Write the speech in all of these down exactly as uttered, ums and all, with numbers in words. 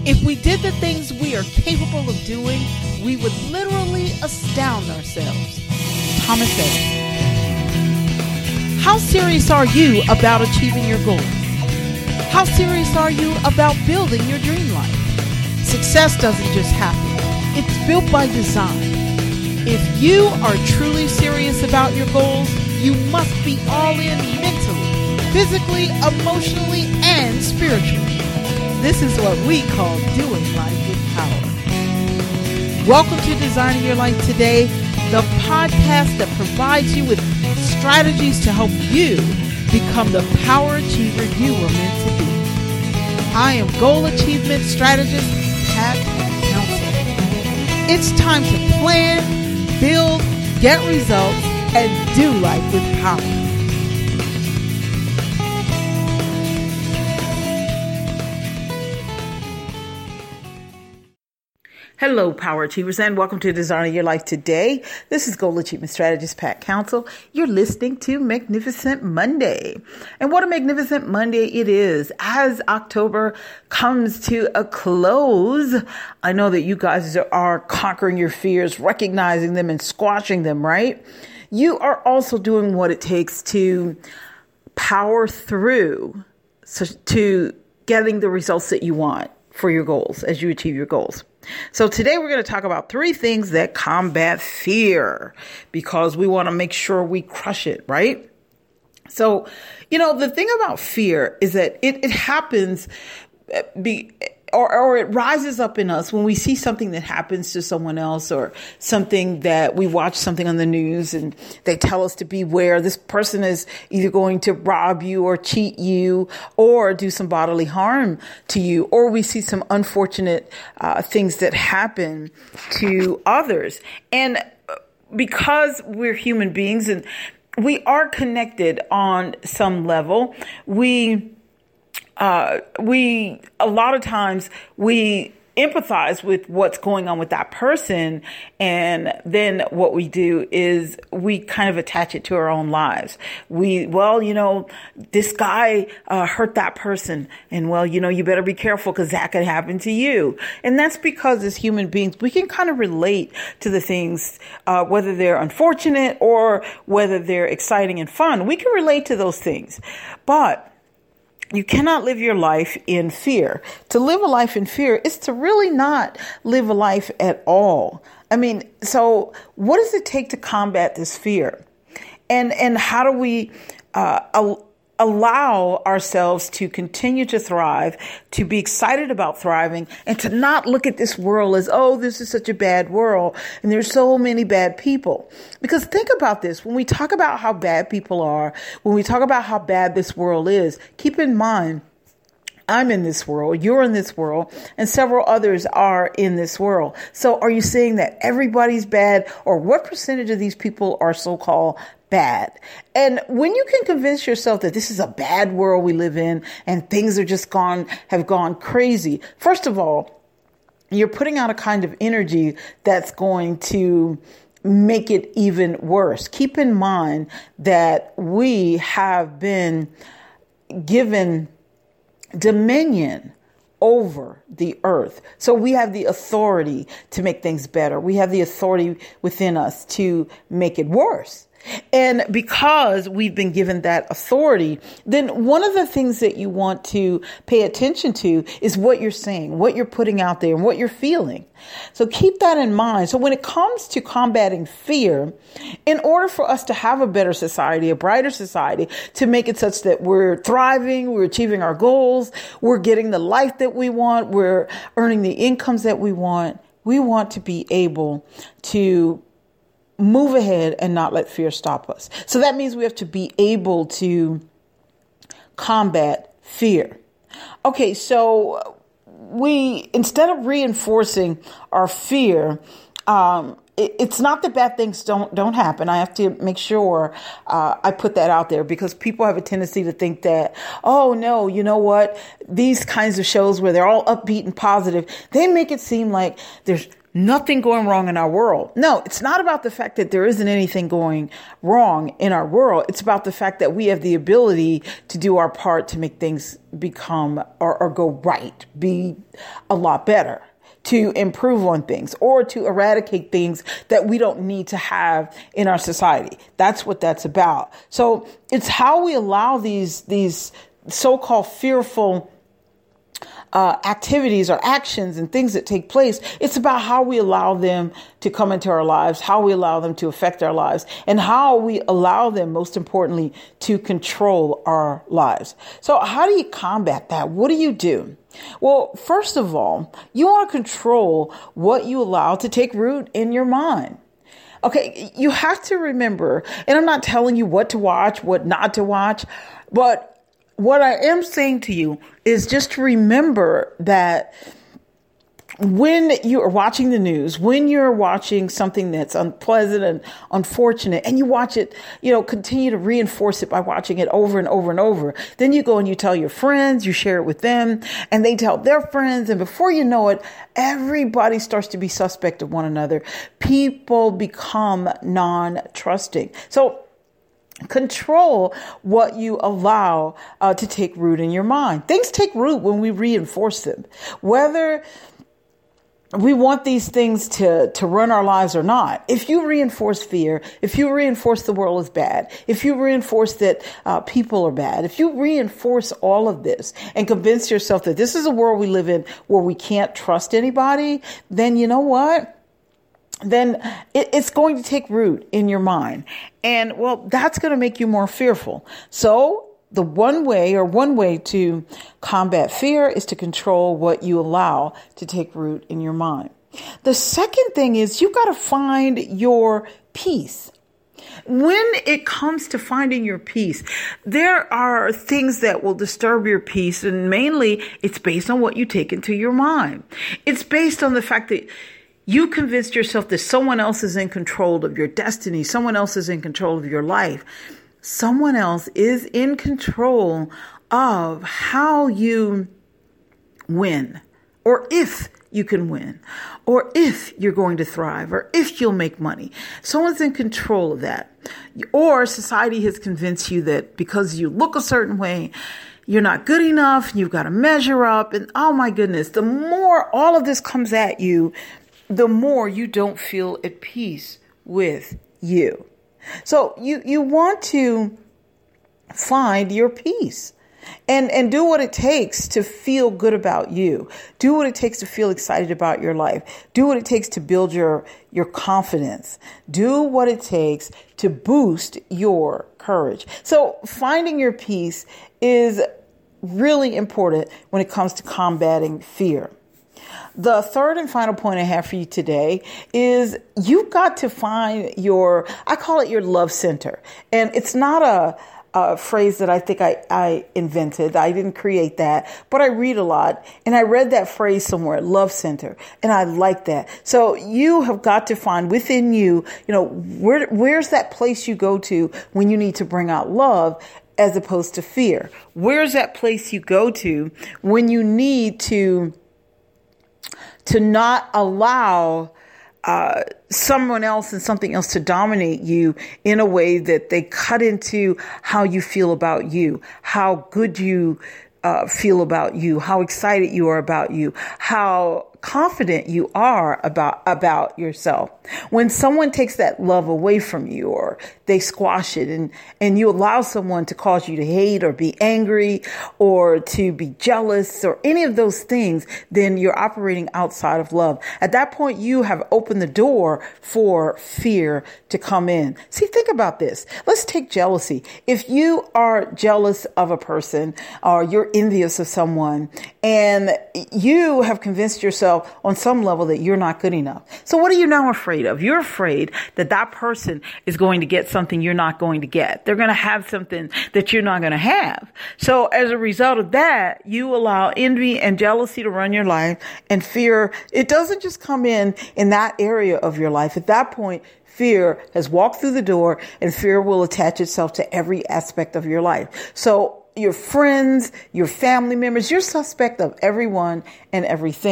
If we did the things we are capable of doing, we would literally astound ourselves. Thomas Edison. How serious are you about achieving your goals? How serious are you about building your dream life? Success doesn't just happen. It's built by design. If you are truly serious about your goals, you must be all in mentally, physically, emotionally, and spiritually. This is what we call doing life with power. Welcome to Designing Your Life Today, the podcast that provides you with strategies to help you become the power achiever you were meant to be. I am goal achievement strategist Pat Council. It's time to plan, build, get results, and do life with power. Hello, Power Achievers, and welcome to Designing Your Life Today. This is Goal Achievement Strategist Pat Council. You're listening to Magnificent Monday. And what a magnificent Monday it is. As October comes to a close, I know that you guys are conquering your fears, recognizing them, and squashing them, right? You are also doing what it takes to power through so, to getting the results that you want for your goals as you achieve your goals. So today we're going to talk about three things that combat fear because we want to make sure we crush it, right? So, you know, the thing about fear is that it, it happens be, or, or it rises up in us when we see something that happens to someone else or something that we watch something on the news and they tell us to beware. This person is either going to rob you or cheat you or do some bodily harm to you, or we see some unfortunate uh, things that happen to others. And because we're human beings and we are connected on some level, we Uh, we, a lot of times we empathize with what's going on with that person. And then what we do is we kind of attach it to our own lives. We, well, you know, this guy uh, hurt that person. And well, you know, you better be careful because that could happen to you. And that's because as human beings, we can kind of relate to the things, uh, whether they're unfortunate or whether they're exciting and fun. We can relate to those things. But you cannot live your life in fear. To live a life in fear is to really not live a life at all. I mean, so what does it take to combat this fear? And and how do we uh, al- allow ourselves to continue to thrive, to be excited about thriving, and to not look at this world as, oh, this is such a bad world, and there's so many bad people. Because think about this. When we talk about how bad people are, when we talk about how bad this world is, keep in mind, I'm in this world, you're in this world, and several others are in this world. So are you saying that everybody's bad, or what percentage of these people are so-called bad? And when you can convince yourself that this is a bad world we live in and things are just gone, have gone crazy, first of all, you're putting out a kind of energy that's going to make it even worse. Keep in mind that we have been given dominion over the earth. So we have the authority to make things better. We have the authority within us to make it worse. And because we've been given that authority, then one of the things that you want to pay attention to is what you're saying, what you're putting out there, and what you're feeling. So keep that in mind. So when it comes to combating fear, in order for us to have a better society, a brighter society, to make it such that we're thriving, we're achieving our goals, we're getting the life that we want, we're earning the incomes that we want, we want to be able to move ahead and not let fear stop us. So that means we have to be able to combat fear. Okay, so we, instead of reinforcing our fear, um, it, it's not that bad things don't don't happen. I have to make sure uh, I put that out there, because people have a tendency to think that, oh no, you know what? These kinds of shows where they're all upbeat and positive, they make it seem like there's nothing going wrong in our world. No, it's not about the fact that there isn't anything going wrong in our world. It's about the fact that we have the ability to do our part to make things become or, or go right, be a lot better, to improve on things or to eradicate things that we don't need to have in our society. That's what that's about. So it's how we allow these, these so-called fearful Uh, activities or actions and things that take place. It's about how we allow them to come into our lives, how we allow them to affect our lives, and how we allow them, most importantly, to control our lives. So how do you combat that? What do you do? Well, first of all, you want to control what you allow to take root in your mind. Okay, you have to remember, and I'm not telling you what to watch, what not to watch, but what I am saying to you is just to remember that when you are watching the news, when you're watching something that's unpleasant and unfortunate, and you watch it, you know, continue to reinforce it by watching it over and over and over, then you go and you tell your friends, you share it with them, and they tell their friends, and before you know it, everybody starts to be suspect of one another. People become non-trusting. So control what you allow uh, to take root in your mind. Things take root when we reinforce them. Whether we want these things to, to run our lives or not. If you reinforce fear, if you reinforce the world is bad, if you reinforce that uh, people are bad, if you reinforce all of this and convince yourself that this is a world we live in where we can't trust anybody, then you know what? then it, it's going to take root in your mind. And well, that's going to make you more fearful. So the one way or one way to combat fear is to control what you allow to take root in your mind. The second thing is you've got to find your peace. When it comes to finding your peace, there are things that will disturb your peace, and mainly it's based on what you take into your mind. It's based on the fact that you convinced yourself that someone else is in control of your destiny. Someone else is in control of your life. Someone else is in control of how you win, or if you can win, or if you're going to thrive, or if you'll make money. Someone's in control of that. Or society has convinced you that because you look a certain way, you're not good enough, you've got to measure up. And oh my goodness, the more all of this comes at you, the more you don't feel at peace with you. So you, you want to find your peace. And and do what it takes to feel good about you. Do what it takes to feel excited about your life. Do what it takes to build your, your confidence. Do what it takes to boost your courage. So finding your peace is really important when it comes to combating fear. The third and final point I have for you today is you've got to find your, I call it your love center. And it's not a A phrase that I think I, I invented. I didn't create that, but I read a lot, and I read that phrase somewhere, love center, and I like that. So you have got to find within you, you know, where where's that place you go to when you need to bring out love as opposed to fear? Where's that place you go to when you need to to not allow Uh, someone else and something else to dominate you in a way that they cut into how you feel about you, how good you uh, feel about you, how excited you are about you, how confident you are about, about yourself. When someone takes that love away from you, or they squash it, and, and you allow someone to cause you to hate or be angry or to be jealous or any of those things, then you're operating outside of love. At that point, you have opened the door for fear to come in. See, think about this. Let's take jealousy. If you are jealous of a person, or you're envious of someone, and you have convinced yourself on some level that you're not good enough. So what are you now afraid of? You're afraid that that person is going to get something you're not going to get. They're going to have something that you're not going to have. So as a result of that, you allow envy and jealousy to run your life, and fear, it doesn't just come in in that area of your life. At that point, fear has walked through the door, and fear will attach itself to every aspect of your life. So your friends, your family members, you're suspect of everyone and everything.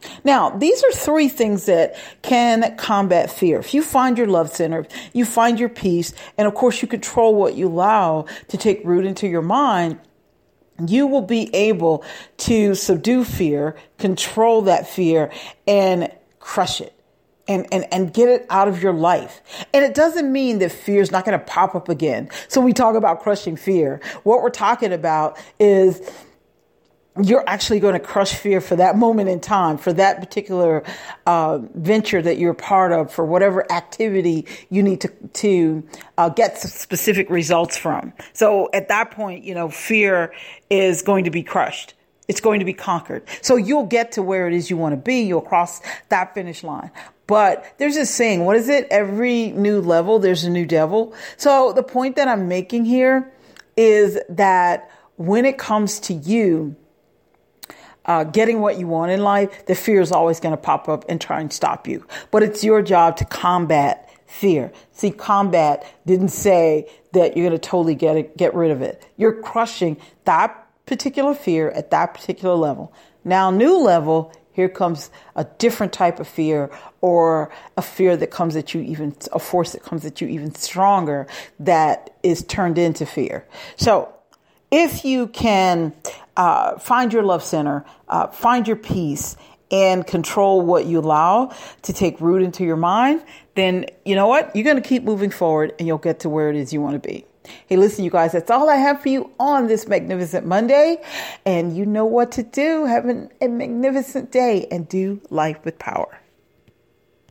Now, these are three things that can combat fear. If you find your love center, you find your peace, and of course you control what you allow to take root into your mind, you will be able to subdue fear, control that fear, and crush it. And, and, and get it out of your life. And it doesn't mean that fear is not going to pop up again. So we talk about crushing fear. What we're talking about is you're actually going to crush fear for that moment in time, for that particular uh, venture that you're part of, for whatever activity you need to, to uh, get specific results from. So at that point, you know, fear is going to be crushed. It's going to be conquered. So you'll get to where it is you want to be. You'll cross that finish line. But there's this saying, what is it? Every new level, there's a new devil. So the point that I'm making here is that when it comes to you uh, getting what you want in life, the fear is always going to pop up and try and stop you. But it's your job to combat fear. See, combat didn't say that you're going to totally get it, get rid of it. You're crushing that particular fear at that particular level. Now, new level, here comes a different type of fear, or a fear that comes at you even, a force that comes at you even stronger, that is turned into fear. So if you can uh, find your love center, uh, find your peace, and control what you allow to take root into your mind, then you know what? You're going to keep moving forward and you'll get to where it is you want to be. Hey, listen, you guys, that's all I have for you on this Magnificent Monday. And you know what to do. Have an, a magnificent day and do life with power.